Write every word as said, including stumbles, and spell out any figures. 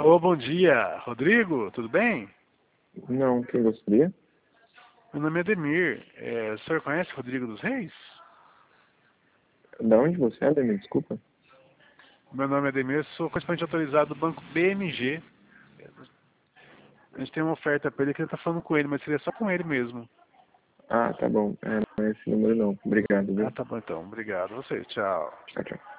Alô, bom dia. Rodrigo, tudo bem? Não, quem gostaria? Meu nome é Ademir. É, o senhor conhece Rodrigo dos Reis? Da onde você é, Ademir? Desculpa. Meu nome é Ademir, sou correspondente autorizado do banco B M G. A gente tem uma oferta para ele que ele está falando com ele, mas seria só com ele mesmo. Ah, tá bom. É, não é esse número não. Obrigado, Ah, viu? tá bom então. Obrigado. Você, tchau. Tchau, tchau.